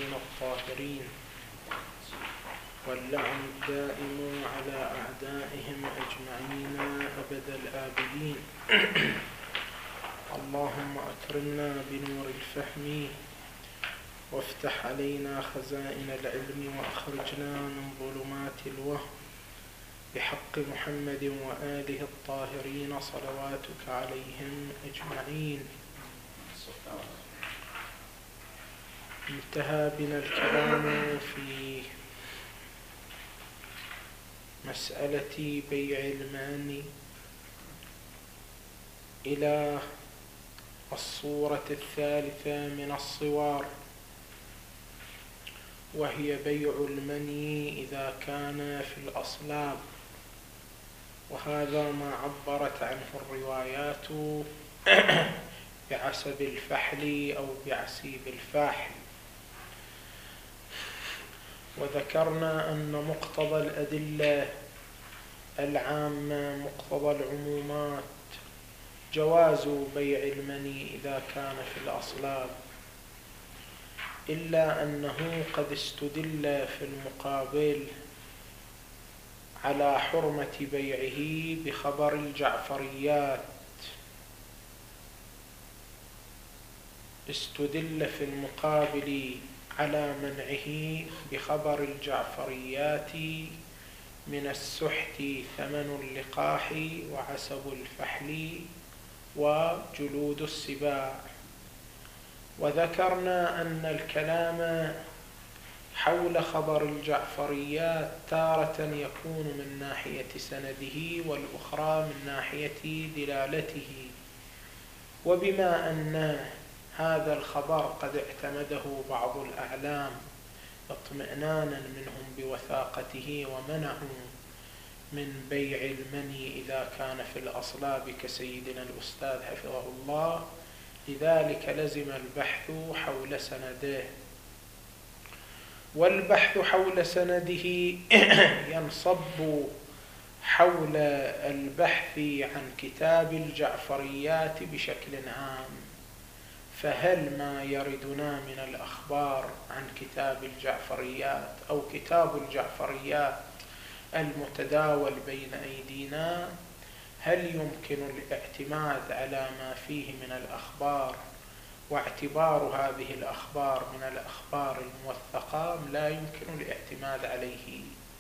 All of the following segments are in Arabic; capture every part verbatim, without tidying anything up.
الطيبين الطاهرين، واللعن الدائم على أعدائهم أجمعين أبد الآبدين. اللهم أكرمنا بنور الفهم، وافتح علينا خزائن العلم، وأخرجنا من ظلمات الوهم، بحق محمد وآله الطاهرين صلواتك عليهم أجمعين. انتهى بنا الكلام في مسألة بيع المال إلى الصورة الثالثة من الصور، وهي بيع المني إذا كان في الأصلاب، وهذا ما عبرت عنه الروايات بعسب الفحل أو بعسيب الفاحل. وذكرنا أن مقتضى الأدلة العامة، مقتضى العمومات، جواز بيع المني إذا كان في الأصلاب، إلا أنه قد استدل في المقابل على حرمة بيعه بخبر الجعفريات. استدل في المقابل على منعه بخبر الجعفريات من السحت ثمن اللقاح وعسب الفحل وجلود السباع. وذكرنا أن الكلام حول خبر الجعفريات تارة يكون من ناحية سنده، والأخرى من ناحية دلالته. وبما أن هذا الخبر قد اعتمده بعض الأعلام اطمئنانا منهم بوثاقته، ومنعوا من بيع المني إذا كان في الأصلاب كسيدنا الأستاذ حفظه الله، لذلك لزم البحث حول سنده. والبحث حول سنده ينصب حول البحث عن كتاب الجعفريات بشكل عام. فهل ما يردنا من الأخبار عن كتاب الجعفريات أو كتاب الجعفريات المتداول بين أيدينا، هل يمكن الاعتماد على ما فيه من الأخبار واعتبار هذه الأخبار من الأخبار الموثقة، لا يمكن الاعتماد عليه؟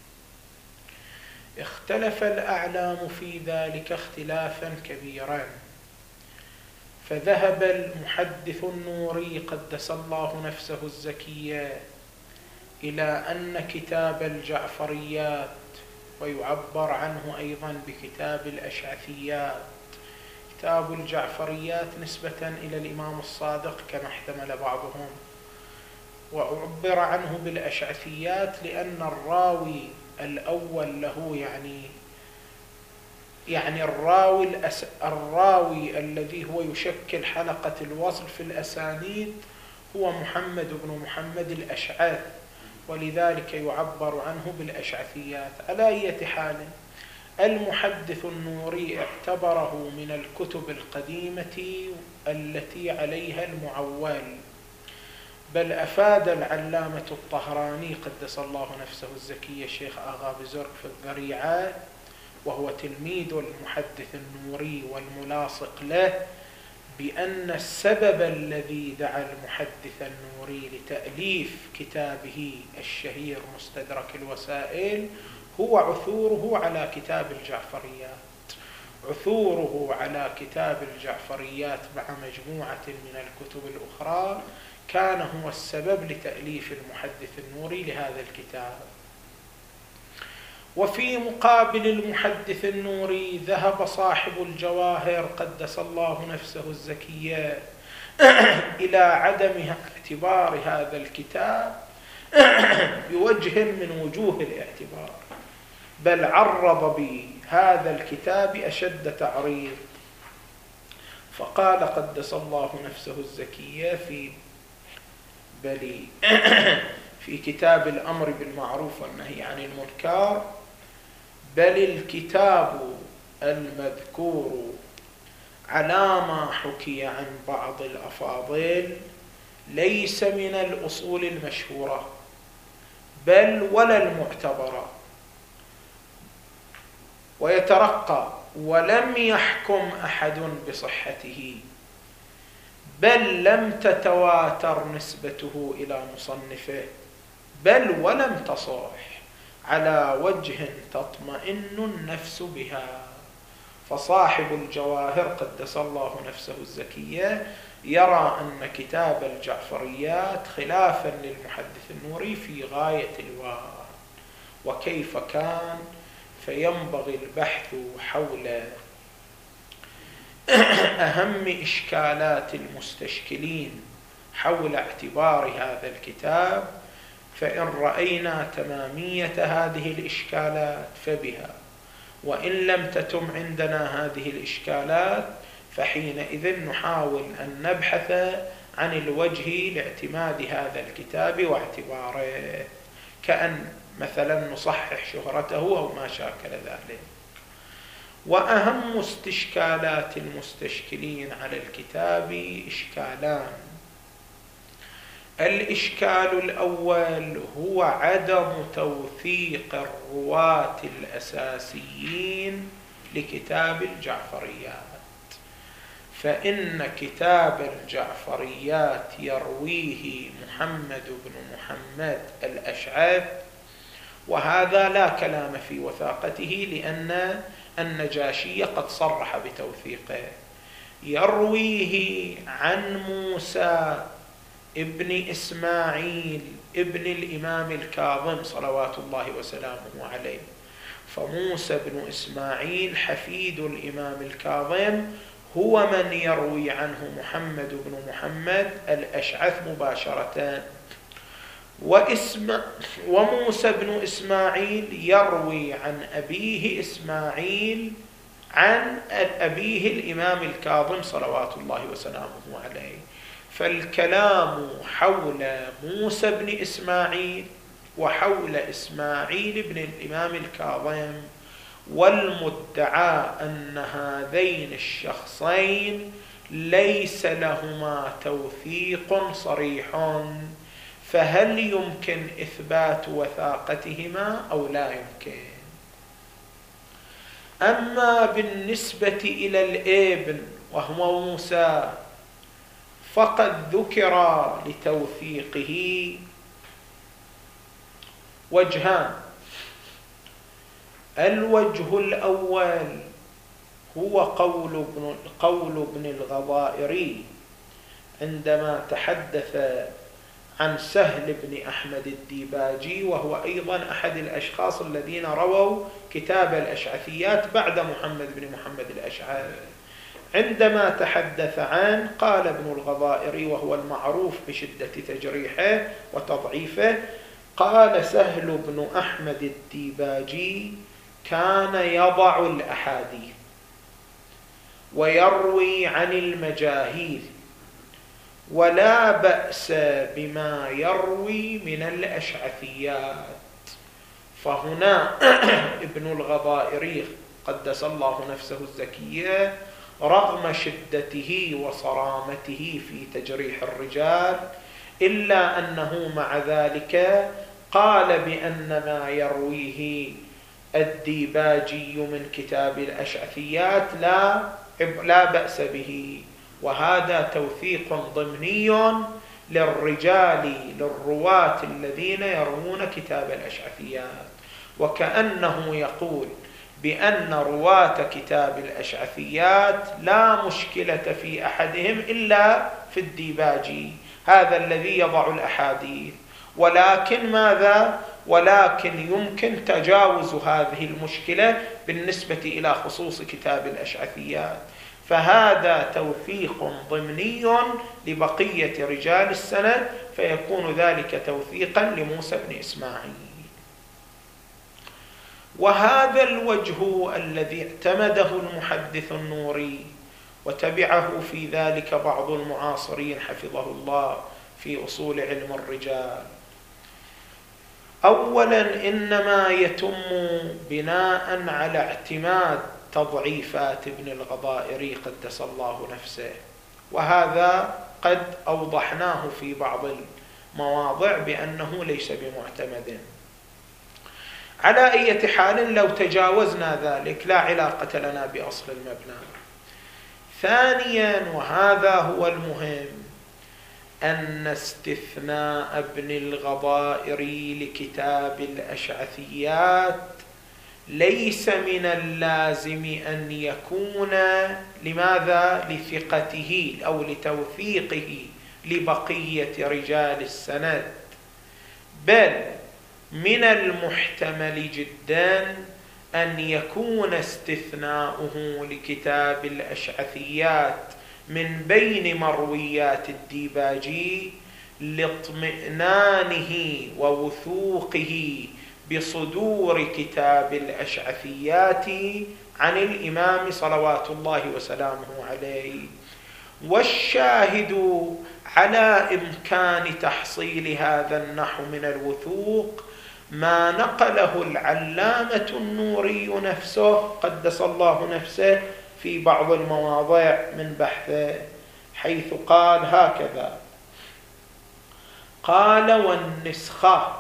اختلف الأعلام في ذلك اختلافا كبيرا، فذهب المحدث النوري قدس الله نفسه الزكية إلى أن كتاب الجعفريات، ويعبر عنه أيضا بكتاب الأشعثيات، كتاب الجعفريات نسبة إلى الإمام الصادق كما احتمل بعضهم، وعبر عنه بالأشعثيات لأن الراوي الأول له يعني يعني الراوي الأس... الراوي الذي هو يشكل حلقة الوصل في الأسانيد هو محمد بن محمد الأشعث، ولذلك يعبر عنه بالأشعثيات. على أي حال، المحدث النوري اعتبره من الكتب القديمة التي عليها المعول، بل أفاد العلامة الطهراني قدس الله نفسه الزكية الشيخ آغا بزرق في الذريعة، وهو تلميذ المحدث النوري والملاصق له، بأن السبب الذي دعا المحدث النوري لتأليف كتابه الشهير مستدرك الوسائل هو عثوره على كتاب الجعفريات. عثوره على كتاب الجعفريات مع مجموعة من الكتب الأخرى كان هو السبب لتأليف المحدث النوري لهذا الكتاب. وفي مقابل المحدث النوري ذهب صاحب الجواهر قدس الله نفسه الزكية إلى عدم اعتبار هذا الكتاب بوجه من وجوه الاعتبار، بل عرض بهذا الكتاب أشد تعريض، فقال قدس الله نفسه الزكية في بل في كتاب الأمر بالمعروف والنهي عن المنكر: بل الكتاب المذكور على ما حكي عن بعض الأفاضل ليس من الأصول المشهورة بل ولا المعتبرة، ويترقى ولم يحكم أحد بصحته، بل لم تتواتر نسبته إلى مصنفه، بل ولم تصح على وجه تطمئن النفس بها. فصاحب الجواهر قدس الله نفسه الزكية يرى أن كتاب الجعفريات خلافا للمحدث النوري في غاية الوان، وكيف كان؟ فينبغي البحث حول أهم إشكالات المستشكلين حول اعتبار هذا الكتاب، فإن رأينا تمامية هذه الإشكالات فبها، وإن لم تتم عندنا هذه الإشكالات فحينئذ نحاول أن نبحث عن الوجه لاعتماد هذا الكتاب واعتباره، كأن مثلا نصحح شهرته أو ما شاكل ذلك. وأهم استشكالات المستشكلين على الكتاب إشكالان. الإشكال الأول هو عدم توثيق الرواة الأساسيين لكتاب الجعفريات، فإن كتاب الجعفريات يرويه محمد بن محمد الأشعث، وهذا لا كلام في وثاقته لأن النجاشي قد صرح بتوثيقه. يرويه عن موسى ابن إسماعيل ابن الإمام الكاظم صلوات الله وسلامه عليه، فموسى بن إسماعيل حفيد الإمام الكاظم هو من يروي عنه محمد بن محمد الأشعث مباشرة. وإسم وموسى بن إسماعيل يروي عن أبيه إسماعيل عن أبيه الإمام الكاظم صلوات الله وسلامه عليه، فالكلام حول موسى بن إسماعيل وحول إسماعيل بن الإمام الكاظم، والمدعى أن هذين الشخصين ليس لهما توثيق صريح، فهل يمكن إثبات وثاقتهما أو لا يمكن؟ أما بالنسبة إلى الابن وهو موسى فقد ذكر لتوثيقه وجهان. الوجه الأول هو قول ابن, قول ابن الغضائري عندما تحدث عن سهل بن أحمد الديباجي، وهو أيضا أحد الأشخاص الذين رووا كتاب الأشعثيات بعد محمد بن محمد الأشعث. عندما تحدث عن قال ابن الغضائري، وهو المعروف بشدة تجريحه وتضعيفه، قال سهل بن أحمد الديباجي كان يضع الأحاديث ويروي عن المجاهيل، ولا بأس بما يروي من الأشعثيات. فهنا ابن الغضائري قدس الله نفسه الزكية رغم شدته وصرامته في تجريح الرجال إلا أنه مع ذلك قال بأن ما يرويه الديباجي من كتاب الأشعثيات لا لا بأس به، وهذا توثيق ضمني للرجال للرواة الذين يروون كتاب الأشعثيات، وكأنه يقول بأن رواة كتاب الأشعثيات لا مشكلة في أحدهم إلا في الديباجي هذا الذي يضع الأحاديث، ولكن ماذا؟ ولكن يمكن تجاوز هذه المشكلة بالنسبة إلى خصوص كتاب الأشعثيات، فهذا توثيق ضمني لبقية رجال السند، فيكون ذلك توثيقا لموسى بن إسماعيل. وهذا الوجه الذي اعتمده المحدث النوري وتبعه في ذلك بعض المعاصرين حفظه الله في أصول علم الرجال، أولا إنما يتم بناء على اعتماد تضعيفات ابن الغضائري قدس الله نفسه وهذا قد أوضحناه في بعض المواضع بأنه ليس بمعتمد. على أي حال لو تجاوزنا ذلك لا علاقة لنا بأصل المبنى. ثانيا، وهذا هو المهم، أن استثناء ابن الغضائري لكتاب الأشعثيات ليس من اللازم أن يكون لماذا؟ لثقته أو لتوثيقه لبقية رجال السند، بل من المحتمل جدا أن يكون استثناؤه لكتاب الأشعثيات من بين مرويات الديباجي لاطمئنانه ووثوقه بصدور كتاب الأشعثيات عن الإمام صلوات الله وسلامه عليه. والشاهد على إمكان تحصيل هذا النحو من الوثوق ما نقله العلامة النوري نفسه قدس الله نفسه في بعض المواضع من بحثه، حيث قال هكذا: قال: والنسخة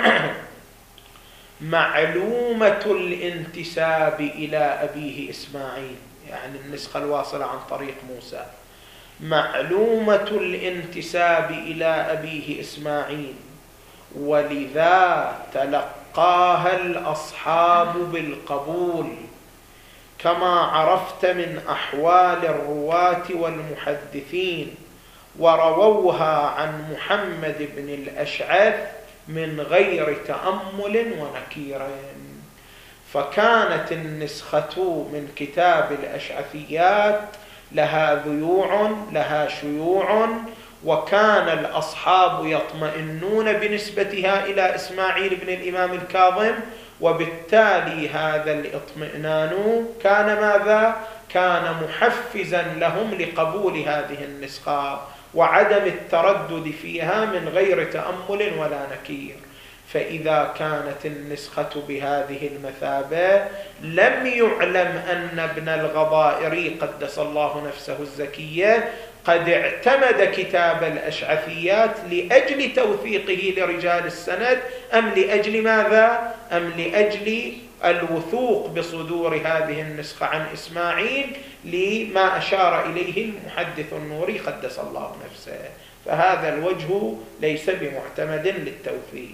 معلومة الانتساب إلى أبيه إسماعيل، يعني النسخة الواصلة عن طريق موسى، معلومة الانتساب إلى أبيه إسماعيل، ولذا تلقاها الأصحاب بالقبول، كما عرفت من أحوال الرواة والمحدثين، ورووها عن محمد بن الأشعث من غير تأمل ونكير. فكانت النسخة من كتاب الأشعثيات لها ذيوع لها شيوع، وكان الأصحاب يطمئنون بنسبتها إلى إسماعيل بن الإمام الكاظم، وبالتالي هذا الاطمئنان كان ماذا؟ كان محفزا لهم لقبول هذه النسخة وعدم التردد فيها من غير تأمل ولا نكير. فإذا كانت النسخة بهذه المثابة لم يعلم أن ابن الغضائري قدس الله نفسه الزكية قد اعتمد كتاب الأشعثيات لأجل توثيقه لرجال السند، أم لأجل ماذا؟ أم لأجل الوثوق بصدور هذه النسخة عن إسماعيل لما أشار إليه المحدث النوري قدس الله نفسه. فهذا الوجه ليس بمعتمد للتوثيق.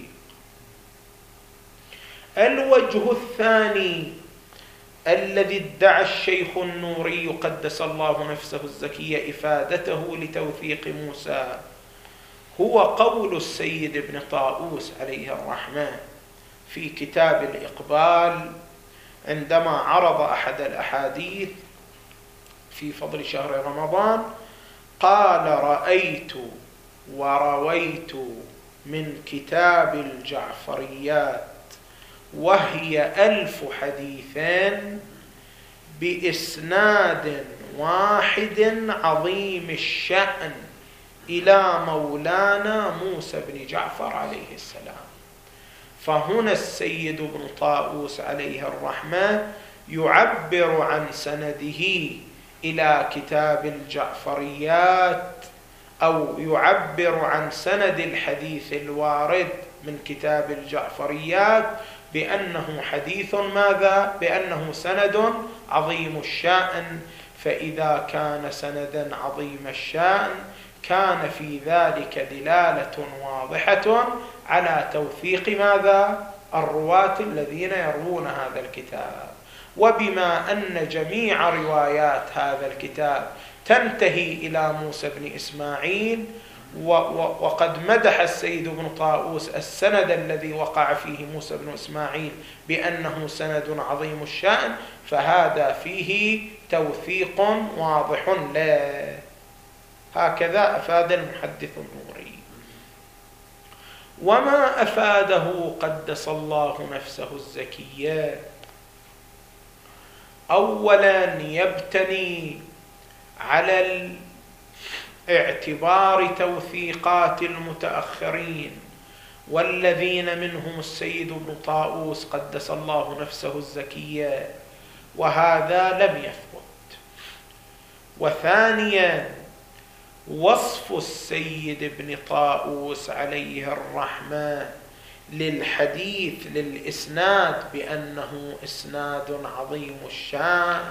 الوجه الثاني الذي ادعى الشيخ النوري قدس الله نفسه الزكية إفادته لتوثيق موسى هو قول السيد ابن طاووس عليه الرحمة في كتاب الإقبال عندما عرض أحد الأحاديث في فضل شهر رمضان، قال: رأيت ورويت من كتاب الجعفريات وهي ألف حديثين بإسناد واحد عظيم الشأن إلى مولانا موسى بن جعفر عليه السلام. فهنا السيد ابن طاووس عليه الرحمة يعبر عن سنده إلى كتاب الجعفريات، أو يعبر عن سند الحديث الوارد من كتاب الجعفريات بأنه حديث ماذا؟ بأنه سند عظيم الشأن. فإذا كان سندا عظيم الشأن كان في ذلك دلالة واضحة على توثيق ماذا؟ الرواة الذين يروون هذا الكتاب. وبما أن جميع روايات هذا الكتاب تنتهي إلى موسى بن إسماعيل، وقد مدح السيد ابن طاووس السند الذي وقع فيه موسى بن إسماعيل بأنه سند عظيم الشأن، فهذا فيه توثيق واضح له. هكذا أفاد المحدث النوري. وما أفاده قدس الله نفسه الزكية أولا يبتني على اعتبار توثيقات المتأخرين والذين منهم السيد ابن طاووس قدس الله نفسه الزكية، وهذا لم يثبت. وثانيا وصف السيد بن طاووس عليه الرحمة للحديث للإسناد بأنه إسناد عظيم الشأن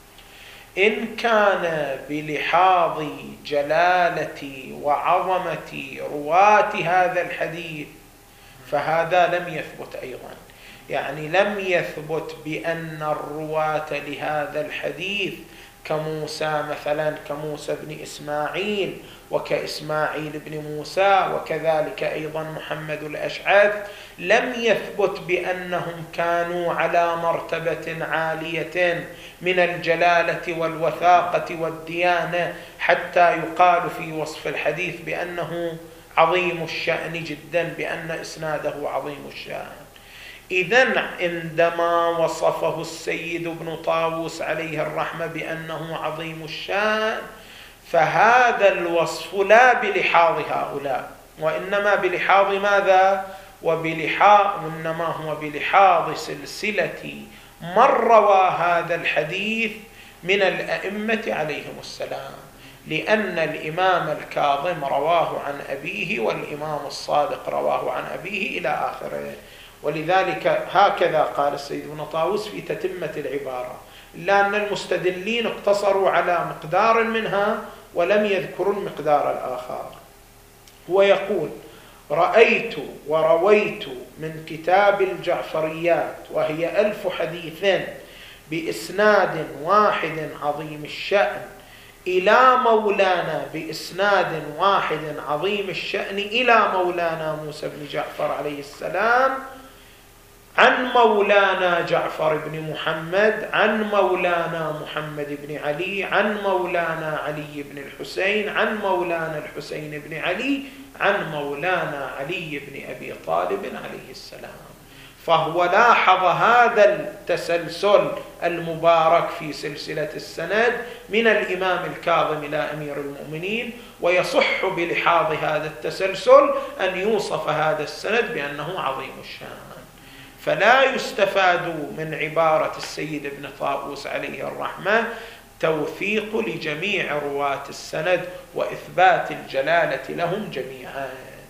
إن كان بلحاظ جلالة وعظمة رواة هذا الحديث فهذا لم يثبت أيضا، يعني لم يثبت بأن الرواة لهذا الحديث كموسى مثلا كموسى بن إسماعيل وكإسماعيل بن موسى وكذلك أيضا محمد الأشعث لم يثبت بأنهم كانوا على مرتبة عالية من الجلالة والوثاقة والديانة حتى يقال في وصف الحديث بأنه عظيم الشأن جدا، بأن إسناده عظيم الشأن. إذن عندما وصفه السيد بن طاووس عليه الرحمة بأنه عظيم الشأن فهذا الوصف لا بلحاظ هؤلاء وإنما بلحاظ ماذا؟ وبلحاظ إنما هو بلحاظ سلسلة من روى هذا الحديث من الأئمة عليهم السلام، لأن الإمام الكاظم رواه عن أبيه والإمام الصادق رواه عن أبيه إلى آخره. ولذلك هكذا قال السيد بن طاووس في تتمة العبارة، إلا أن المستدلين اقتصروا على مقدار منها ولم يذكروا المقدار الآخر. هو يقول: رأيت ورويت من كتاب الجعفريات وهي ألف حديث بإسناد واحد عظيم الشأن إلى مولانا بإسناد واحد عظيم الشأن إلى مولانا موسى بن جعفر عليه السلام عن مولانا جعفر بن محمد عن مولانا محمد بن علي عن مولانا علي بن الحسين عن مولانا الحسين بن علي عن مولانا علي بن أبي طالب عليه السلام. فهو لاحظ هذا التسلسل المبارك في سلسلة السند من الإمام الكاظم إلى أمير المؤمنين، ويصح بلحاظ هذا التسلسل أن يوصف هذا السند بأنه عظيم الشأن. فلا يستفاد من عبارة السيد ابن طاووس عليه الرحمة توثيق لجميع رواة السند وإثبات الجلالة لهم جميعا.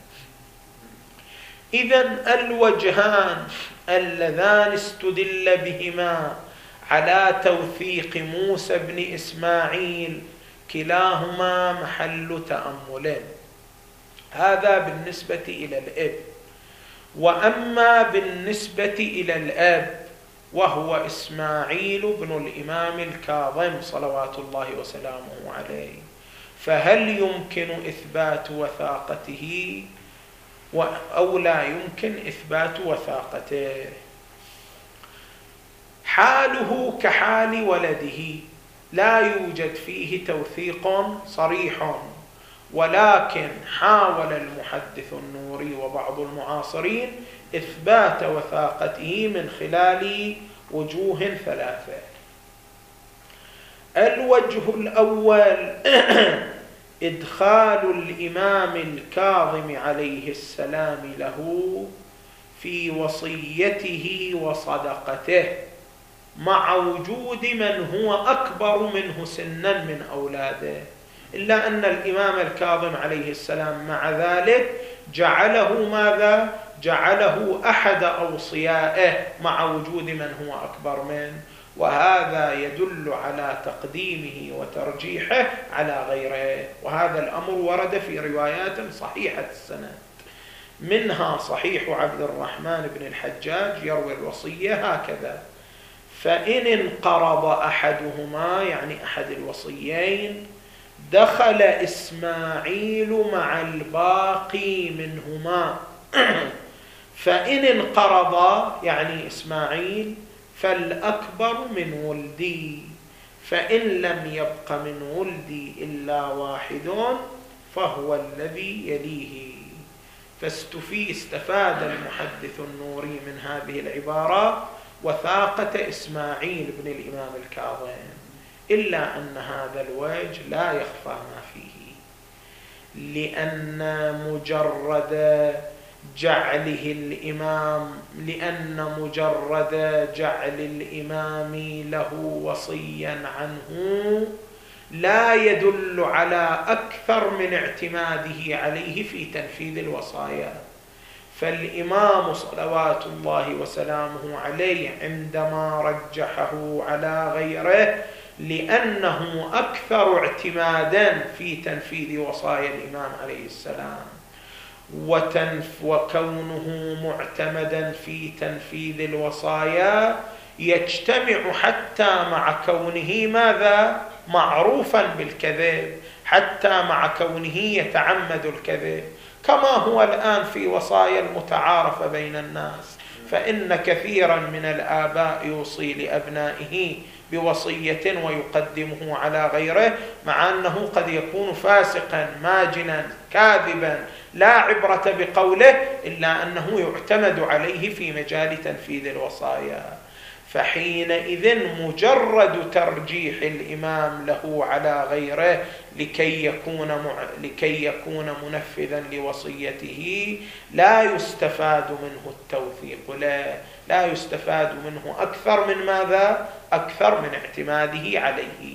إذن الوجهان اللذان استدل بهما على توثيق موسى بن إسماعيل كلاهما محل تأمل. هذا بالنسبة إلى الأب. وأما بالنسبة إلى الأب وهو إسماعيل بن الإمام الكاظم صلوات الله وسلامه عليه، فهل يمكن إثبات وثاقته أو لا يمكن إثبات وثاقته؟ حاله كحال ولده لا يوجد فيه توثيق صريح، ولكن حاول المحدث النوري وبعض المعاصرين إثبات وثاقته من خلال وجوه ثلاثة. الوجه الأول إدخال الإمام الكاظم عليه السلام له في وصيته وصدقته مع وجود من هو أكبر منه سنا من أولاده، إلا أن الإمام الكاظم عليه السلام مع ذلك جعله ماذا؟ جعله أحد أوصيائه مع وجود من هو أكبر منه، وهذا يدل على تقديمه وترجيحه على غيره. وهذا الأمر ورد في روايات صحيحة السند، منها صحيح عبد الرحمن بن الحجاج يروي الوصية هكذا: فإن انقرض أحدهما، يعني أحد الوصيين، دخل إسماعيل مع الباقي منهما. فإن انقرض يعني إسماعيل فالأكبر من ولدي، فإن لم يبق من ولدي إلا واحد فهو الذي يليه. فاستفي استفاد المحدث النوري من هذه العبارة وثاقة إسماعيل بن الإمام الكاظم، إلا أن هذا الوجه لا يخفى ما فيه، لأن مجرد جعله الإمام لأن مجرد جعل الإمام له وصيا عنه لا يدل على أكثر من اعتماده عليه في تنفيذ الوصايا. فالإمام صلوات الله وسلامه عليه عندما رجحه على غيره لأنه أكثر اعتمادا في تنفيذ وصايا الإمام عليه السلام، وتنف وكونه معتمدا في تنفيذ الوصايا يجتمع حتى مع كونه ماذا؟ معروفا بالكذب، حتى مع كونه يتعمد الكذب، كما هو الآن في وصايا المتعارفة بين الناس. فإن كثيرا من الآباء يوصي لأبنائه بوصية ويقدمه على غيره، مع أنه قد يكون فاسقا ماجنا كاذبا لا عبرة بقوله، إلا أنه يعتمد عليه في مجال تنفيذ الوصايا. فحينئذ مجرد ترجيح الإمام له على غيره لكي يكون مع... لكي يكون منفذا لوصيته لا يستفاد منه التوثيق، لا لا يستفاد منه أكثر من ماذا؟ أكثر من اعتماده عليه.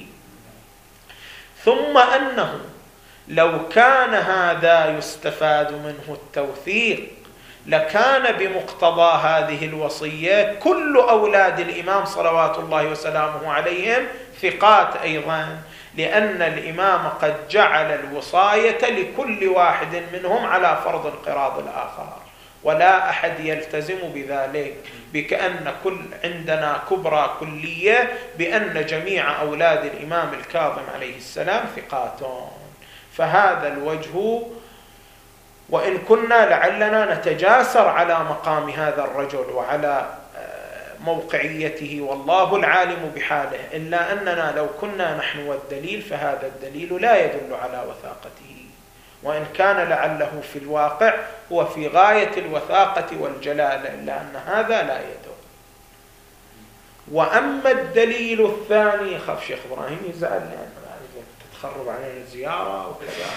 ثم أنه لو كان هذا يستفاد منه التوثيق لكان بمقتضى هذه الوصية كل أولاد الإمام صلوات الله وسلامه عليهم ثقات أيضا، لأن الإمام قد جعل الوصاية لكل واحد منهم على فرض انقراض الآخر، ولا أحد يلتزم بذلك، بكأن كل عندنا كبرى كلية بأن جميع أولاد الإمام الكاظم عليه السلام ثقاتون. فهذا الوجه، وإن كنا لعلنا نتجاسر على مقام هذا الرجل وعلى موقعيته والله العالم بحاله، إلا أننا لو كنا نحن والدليل فهذا الدليل لا يدل على وثاقته، وإن كان لعله في الواقع هو في غاية الوثاقة والجلالة، إلا أن هذا لا يدل. وأما الدليل الثاني، خاف شيخ إبراهيم يزعل لأن تتخرب علينا الزيارة وكذا.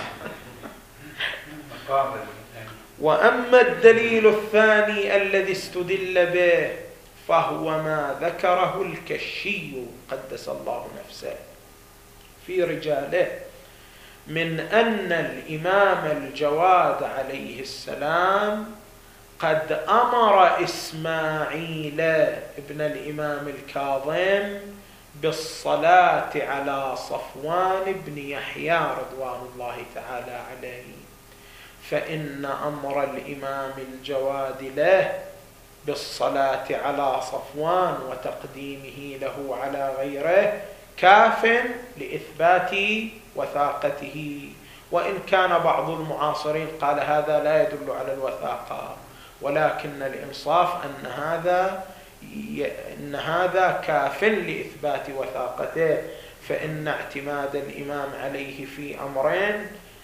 وأما الدليل الثاني الذي استدل به فهو ما ذكره الكشي قدس الله نفسه في رجاله من أن الإمام الجواد عليه السلام قد أمر إسماعيل ابن الإمام الكاظم بالصلاة على صفوان بن يحيى رضوان الله تعالى عليه، فإن أمر الإمام الجواد له بالصلاة على صفوان وتقديمه له على غيره كاف لإثبات وثاقته، وإن كان بعض المعاصرين قال هذا لا يدل على الوثاقة، ولكن الإنصاف أن هذا إن هذا كاف لإثبات وثاقته، فإن اعتماد الإمام عليه في أمرين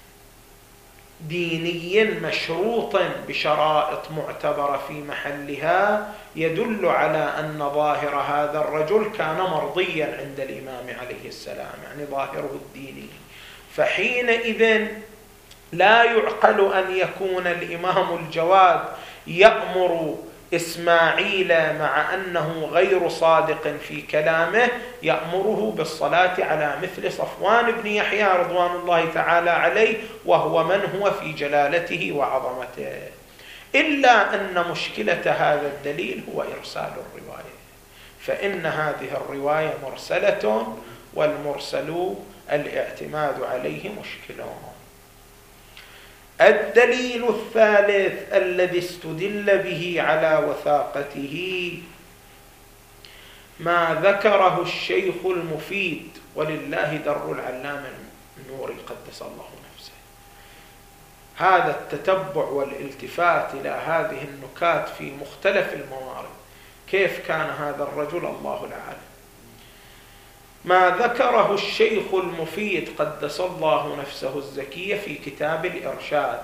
ديني مشروط بشرائط معتبرة في محلها يدل على أن ظاهر هذا الرجل كان مرضيا عند الإمام عليه السلام، يعني ظاهره الديني. فحينئذ لا يعقل أن يكون الإمام الجواد يأمر إسماعيل مع أنه غير صادق في كلامه، يأمره بالصلاة على مثل صفوان بن يحيى رضوان الله تعالى عليه، وهو من هو في جلالته وعظمته، إلا أن مشكلة هذا الدليل هو إرسال الرواية، فإن هذه الرواية مرسلة، والمرسل الاعتماد عليه مشكل. الدليل الثالث الذي استدل به على وثاقته ما ذكره الشيخ المفيد، ولله در العلامة النوري قدس الله نفسه، هذا التتبع والالتفات إلى هذه النكات في مختلف الموارد، كيف كان هذا الرجل الله العالم. ما ذكره الشيخ المفيد قدس الله نفسه الزكية في كتاب الإرشاد،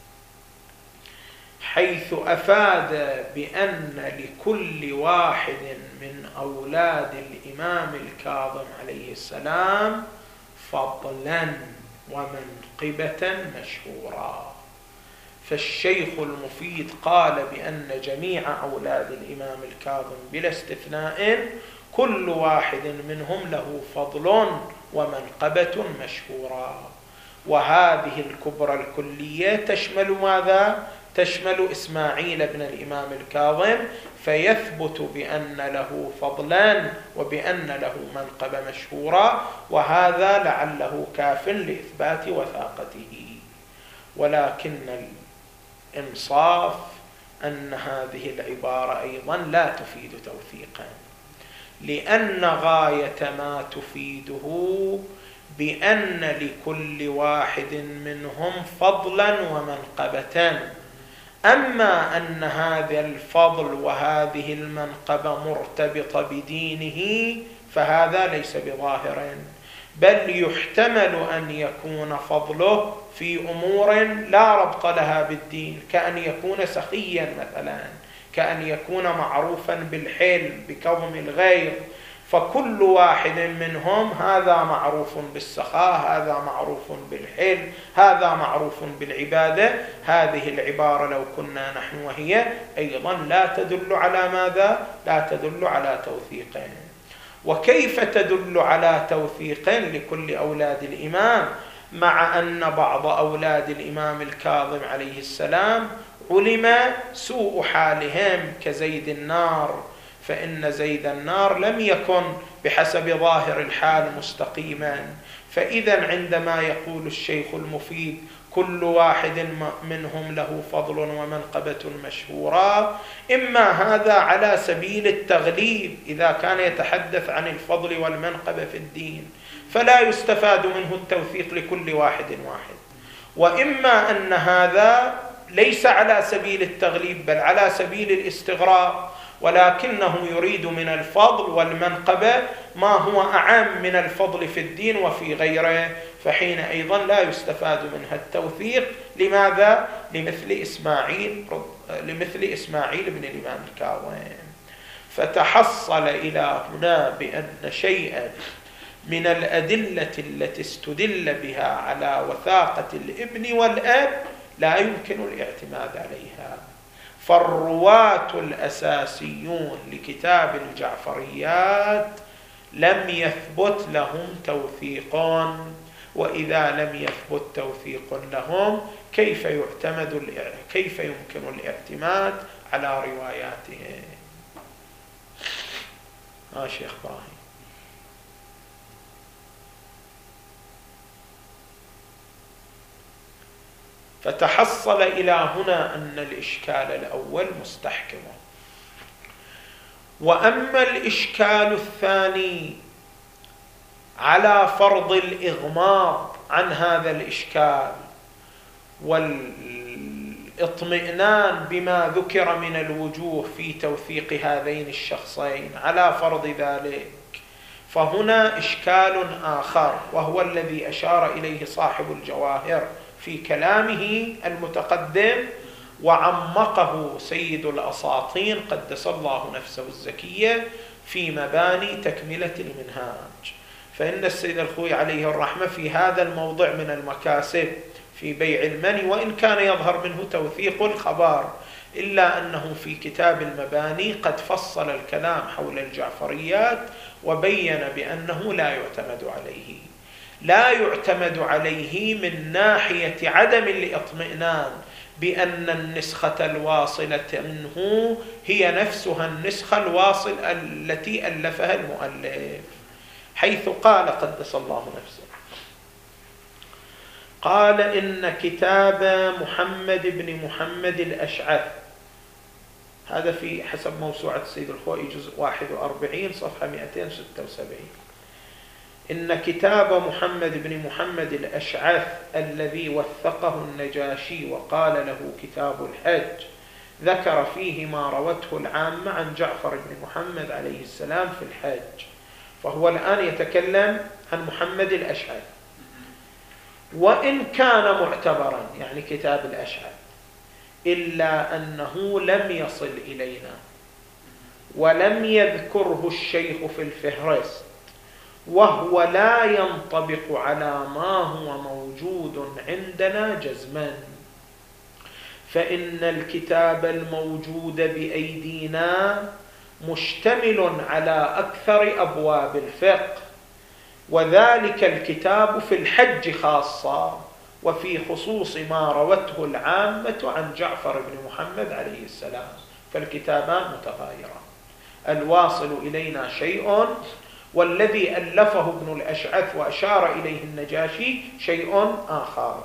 حيث أفاد بأن لكل واحد من أولاد الإمام الكاظم عليه السلام فضلا ومنقبة مشهورة. فالشيخ المفيد قال بأن جميع أولاد الإمام الكاظم بلا استثناء كل واحد منهم له فضل ومنقبة مشهورة. وهذه الكبرى الكلية تشمل ماذا؟ تشمل إسماعيل بن الإمام الكاظم، فيثبت بأن له فضلا وبأن له منقبة مشهورة، وهذا لعله كاف لإثبات وثاقته. ولكن الإنصاف أن هذه العبارة أيضا لا تفيد توثيقا، لأن غاية ما تفيده بأن لكل واحد منهم فضلا ومنقبة. أما أن هذا الفضل وهذه المنقبة مرتبطة بدينه فهذا ليس بظاهر، بل يحتمل أن يكون فضله في أمور لا ربط لها بالدين، كأن يكون سخيا مثلا، كأن يكون معروفا بالحلم بكظم الغيظ، فكل واحد منهم هذا معروف بالسخاء، هذا معروف بالحلم، هذا معروف بالعبادة. هذه العبارة لو كنا نحن وهي أيضا لا تدل على ماذا؟ لا تدل على توثيق. وكيف تدل على توثيق لكل أولاد الإمام، مع أن بعض أولاد الإمام الكاظم عليه السلام علم سوء حالهم كزيد النار، فإن زيد النار لم يكن بحسب ظاهر الحال مستقيما. فإذا عندما يقول الشيخ المفيد كل واحد منهم له فضل ومنقبة مشهورة، إما هذا على سبيل التغليب إذا كان يتحدث عن الفضل والمنقبة في الدين، فلا يستفاد منه التوثيق لكل واحد واحد، وإما أن هذا ليس على سبيل التغليب بل على سبيل الاستغراق، ولكنه يريد من الفضل والمنقبة ما هو أعم من الفضل في الدين وفي غيره، فحين أيضا لا يستفاد منها التوثيق. لماذا؟ لمثل إسماعيل لمثل إسماعيل بن الإمام الكاظم. فتحصل إلى هنا بأن شيئا من الأدلة التي استدل بها على وثاقة الابن والأب لا يمكن الاعتماد عليها. فالرواة الأساسيون لكتاب الجعفريات لم يثبت لهم توثيق، وإذا لم يثبت توثيق لهم كيف يعتمد كيف يمكن الاعتماد على رواياتهم؟ ها شيخ إبراهيم. فتحصل إلى هنا أن الإشكال الأول مستحكم. وأما الإشكال الثاني على فرض الإغماض عن هذا الإشكال والاطمئنان بما ذكر من الوجوه في توثيق هذين الشخصين، على فرض ذلك فهنا إشكال آخر، وهو الذي أشار إليه صاحب الجواهر في كلامه المتقدم، وعمقه سيد الأساطين قدس الله نفسه الزكية في مباني تكملة المنهاج. فإن السيد الخوي عليه الرحمة في هذا الموضع من المكاسب في بيع المني، وإن كان يظهر منه توثيق الخبر، إلا أنه في كتاب المباني قد فصل الكلام حول الجعفريات وبين بأنه لا يعتمد عليه لا يعتمد عليه من ناحية عدم الاطمئنان بأن النسخة الواصلة منه هي نفسها النسخة الواصل التي ألفها المؤلف، حيث قال قدس الله نفسه، قال إن كتاب محمد بن محمد الأشعث، هذا في حسب موسوعة السيد الخوئي جزء واحد وأربعين صفحة مئتين وستة وسبعين، إن كتاب محمد بن محمد الأشعث الذي وثقه النجاشي وقال له كتاب الحج ذكر فيه ما روته العامة عن جعفر بن محمد عليه السلام في الحج، فهو الآن يتكلم عن محمد الأشعث. وإن كان معتبرا يعني كتاب الأشعث، إلا أنه لم يصل إلينا ولم يذكره الشيخ في الفهرست، وهو لا ينطبق على ما هو موجود عندنا جزما، فإن الكتاب الموجود بأيدينا مشتمل على أكثر أبواب الفقه، وذلك الكتاب في الحج خاصة، وفي خصوص ما روته العامة عن جعفر بن محمد عليه السلام، فالكتابان متغايران. الواصل إلينا شيء، والذي ألفه ابن الأشعث وأشار إليه النجاشي شيء آخر.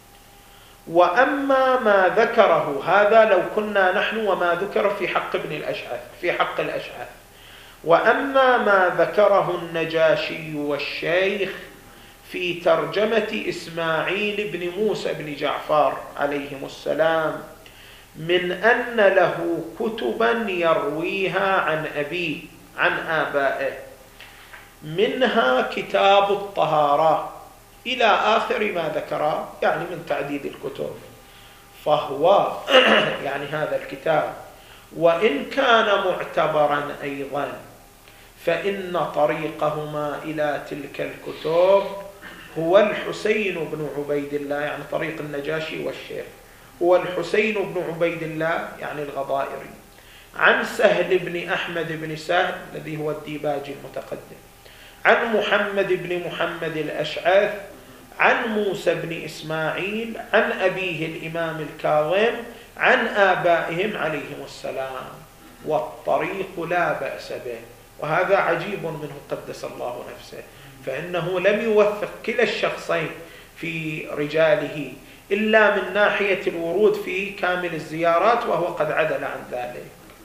وأما ما ذكره هذا لو كنا نحن وما ذكر في حق ابن الأشعث في حق الأشعث وأما ما ذكره النجاشي والشيخ في ترجمة إسماعيل بن موسى بن جعفر عليهم السلام من أن له كتبا يرويها عن أبيه عن آبائه، منها كتاب الطهارة إلى آخر ما ذكره، يعني من تعديد الكتب، فهو يعني هذا الكتاب وإن كان معتبرا أيضا فإن طريقهما إلى تلك الكتب هو الحسين بن عبيد الله، يعني طريق النجاشي والشيخ هو الحسين بن عبيد الله يعني الغضائري، عن سهل بن أحمد بن سهل الذي هو الديباجي المتقدم، عن محمد بن محمد الأشعث، عن موسى بن إسماعيل، عن أبيه الإمام الكاظم، عن آبائهم عليهم السلام، والطريق لا بأس به. وهذا عجيب منه قدس الله نفسه، فإنه لم يوثق كلا الشخصين في رجاله إلا من ناحية الورود في كامل الزيارات، وهو قد عدل عن ذلك.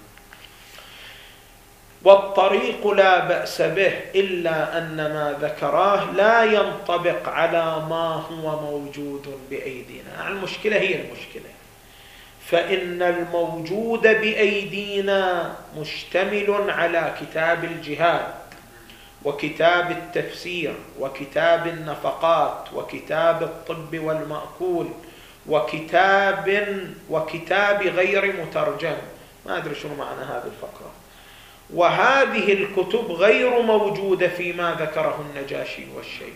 والطريق لا بأس به، إلا أن ما ذكراه لا ينطبق على ما هو موجود بأيدينا. المشكلة هي المشكلة، فإن الموجود بأيدينا مشتمل على كتاب الجهاد وكتاب التفسير وكتاب النفقات وكتاب الطب والمأكول وكتاب وكتاب غير مترجم، ما أدري شنو معنى هذه الفقرة، وهذه الكتب غير موجودة فيما ذكره النجاشي والشيخ.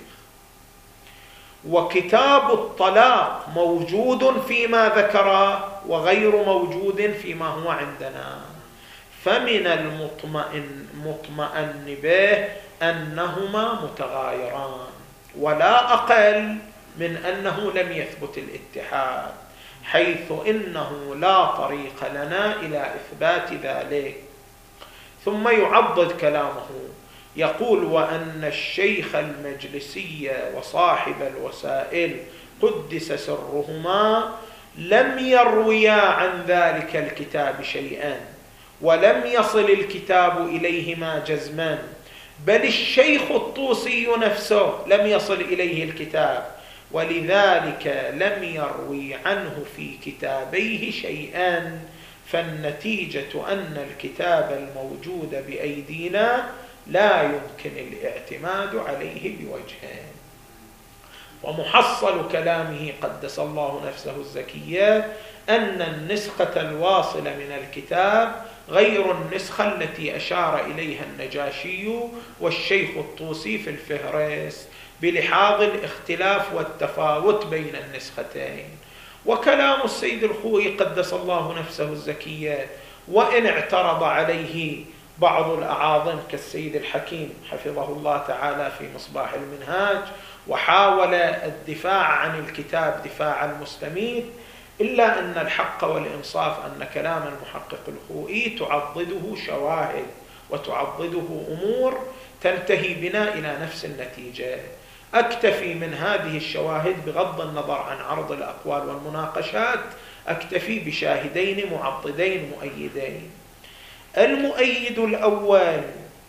وكتاب الطلاق موجود فيما ذكره وغير موجود فيما هو عندنا، فمن المطمئن مطمئن به أنهما متغايران، ولا أقل من أنه لم يثبت الاتحاد، حيث إنه لا طريق لنا إلى إثبات ذلك. ثم يعضد كلامه يقول: وأن الشيخ المجلسي وصاحب الوسائل قدس سرهما لم يرويا عن ذلك الكتاب شيئا، ولم يصل الكتاب إليهما جزما، بل الشيخ الطوسي نفسه لم يصل إليه الكتاب، ولذلك لم يروي عنه في كتابيه شيئا. فالنتيجة أن الكتاب الموجود بأيدينا لا يمكن الاعتماد عليه بوجهين. ومحصل كلامه قدس الله نفسه الزكية أن النسخة الواصلة من الكتاب غير النسخة التي أشار إليها النجاشي والشيخ الطوسي في الفهرس، بلحاظ الاختلاف والتفاوت بين النسختين. وكلام السيد الخوئي قدس الله نفسه الزكية وإن اعترض عليه بعض الأعاظم كالسيد الحكيم حفظه الله تعالى في مصباح المنهاج، وحاول الدفاع عن الكتاب دفاع المستميت، إلا أن الحق والإنصاف أن كلام المحقق الخوئي تعضده شواهد وتعضده أمور تنتهي بنا إلى نفس النتيجة. أكتفي من هذه الشواهد بغض النظر عن عرض الأقوال والمناقشات، أكتفي بشاهدين معضدين مؤيدين. المؤيد الأول: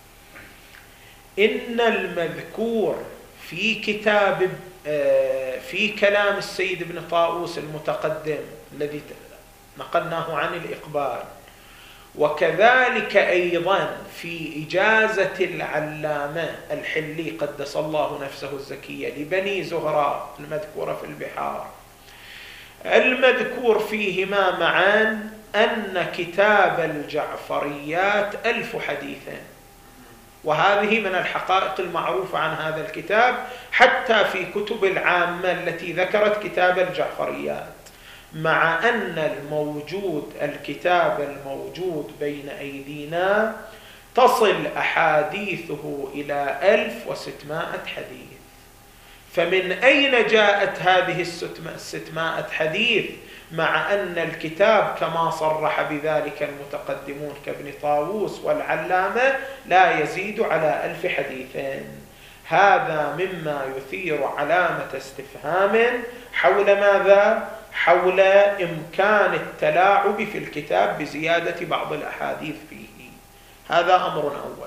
إن المذكور في كتاب في كلام السيد ابن طاووس المتقدم الذي نقلناه عن الإقبال، وكذلك أيضا في إجازة العلامة الحلي قدس الله نفسه الزكية لبني زهراء المذكورة في البحار، المذكور فيهما معا أن كتاب الجعفريات ألف حديث، وهذه من الحقائق المعروفة عن هذا الكتاب حتى في كتب العامة التي ذكرت كتاب الجعفريات، مع أن الموجود الكتاب الموجود بين أيدينا تصل أحاديثه إلى ألف وستمائة حديث. فمن أين جاءت هذه الستمائة حديث مع أن الكتاب كما صرح بذلك المتقدمون كابن طاووس والعلامة لا يزيد على ألف حديثين؟ هذا مما يثير علامة استفهام حول ماذا؟ حول إمكان التلاعب في الكتاب بزيادة بعض الأحاديث فيه. هذا أمر أول.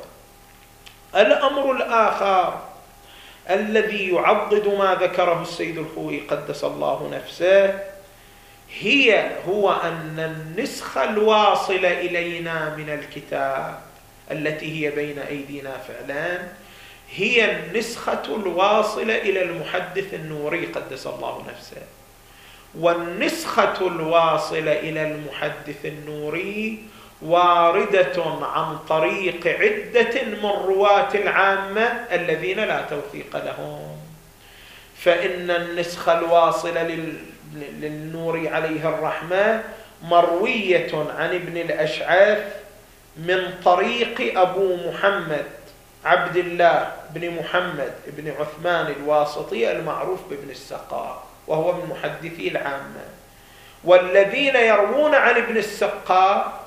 الأمر الآخر الذي يعضد ما ذكره السيد الخوئي قدس الله نفسه هي هو أن النسخة الواصلة إلينا من الكتاب التي هي بين أيدينا فعلا هي النسخة الواصلة إلى المحدث النوري قدس الله نفسه. والنسخة الواصلة إلى المحدث النوري واردة عن طريق عدة من رواة العامة الذين لا توثيق لهم. فإن النسخة الواصلة للنوري عليه الرحمة مروية عن ابن الأشعث من طريق أبو محمد عبد الله بن محمد بن عثمان الواسطي المعروف بابن السقاء، وهو من محدثي العامة. والذين يروون عن ابن السقاء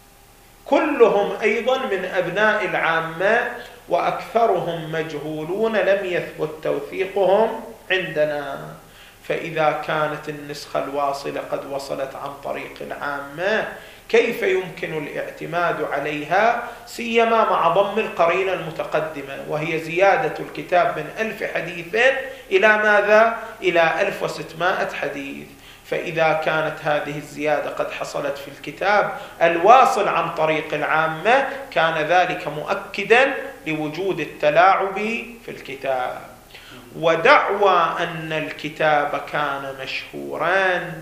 كلهم أيضا من أبناء العامة، وأكثرهم مجهولون لم يثبت توثيقهم عندنا. فإذا كانت النسخة الواصلة قد وصلت عن طريق العامة كيف يمكن الاعتماد عليها، سيما مع ضم القرينة المتقدمة وهي زيادة الكتاب من ألف حديث إلى ماذا؟ إلى ألف وستمائة حديث. فإذا كانت هذه الزيادة قد حصلت في الكتاب الواصل عن طريق العامة كان ذلك مؤكدا لوجود التلاعب في الكتاب. ودعوى أن الكتاب كان مشهورا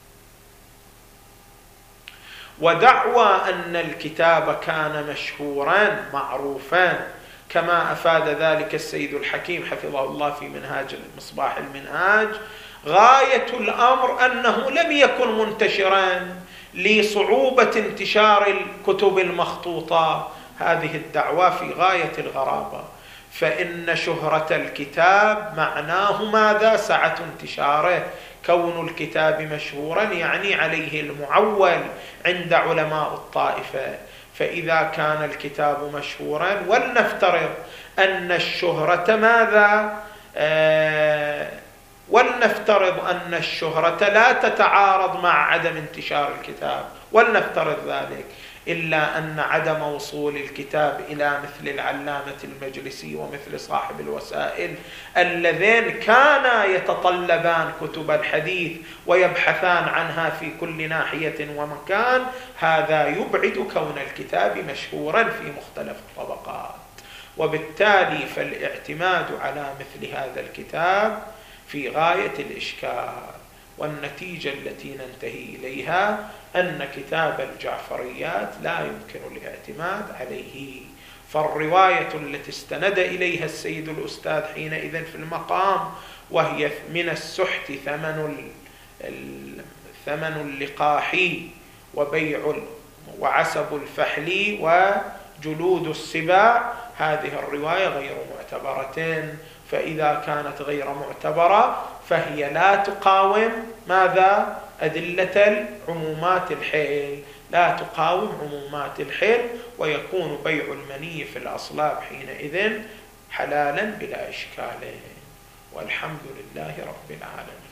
ودعوى أن الكتاب كان مشهورا معروفا كما أفاد ذلك السيد الحكيم حفظه الله في منهاج المصباح المنهاج، غاية الأمر أنه لم يكن منتشرا لصعوبة انتشار الكتب المخطوطة. هذه الدعوة في غاية الغرابة. فإن شهرة الكتاب معناه ماذا؟ سعة انتشاره. كون الكتاب مشهورا يعني عليه المعول عند علماء الطائفة. فإذا كان الكتاب مشهورا ولنفترض أن الشهرة ماذا؟ آه ولنفترض أن الشهرة لا تتعارض مع عدم انتشار الكتاب، ولنفترض ذلك، إلا أن عدم وصول الكتاب إلى مثل العلامة المجلسي ومثل صاحب الوسائل اللذين كانا يتطلبان كتب الحديث ويبحثان عنها في كل ناحية ومكان، هذا يبعد كون الكتاب مشهورا في مختلف الطبقات. وبالتالي فالاعتماد على مثل هذا الكتاب في غاية الإشكال. والنتيجة التي ننتهي إليها أن كتاب الجعفريات لا يمكن الاعتماد عليه. فالرواية التي استند إليها السيد الأستاذ حينئذ في المقام وهي من السحت ثمن ثمن اللقاح وبيع وعسب الفحل وجلود السباع، هذه الرواية غير معتبرة. فإذا كانت غير معتبرة فهي لا تقاوم ماذا؟ أدلة عمومات الحيل، لا تقاوم عمومات الحيل، ويكون بيع المني في الأصلاب حينئذ حلالا بلا إشكال. والحمد لله رب العالمين.